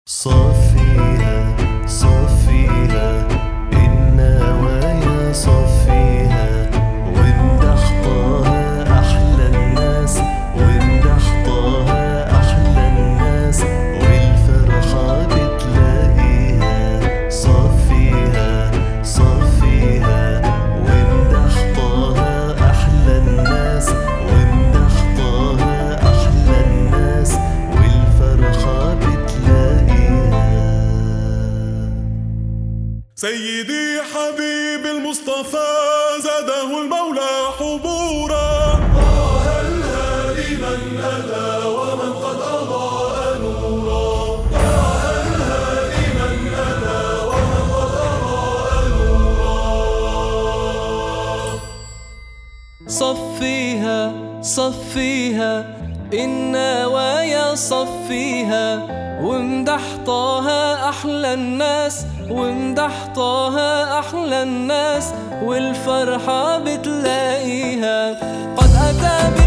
صفيها صفيها النوايا صفيها وامدح طه أحلى الناس وامدح طه أحلى الناس والفرحة بتلاقيها صفيها صفيها وامدح طه أحلى الناس وامدح طه أحلى الناس والفرحة بتلاقيها. سيدي حبيب المصطفى زاده المولى حبورا، طه الهادي من أتى ومن قد أضاء نورا، طه الهادي من أتى ومن قد أضاء نورا. صفيها صفيها النوايا صفيها وامدح طه أحلى الناس وامدح طه أحلى الناس والفرحة بتلاقيها. قد أتى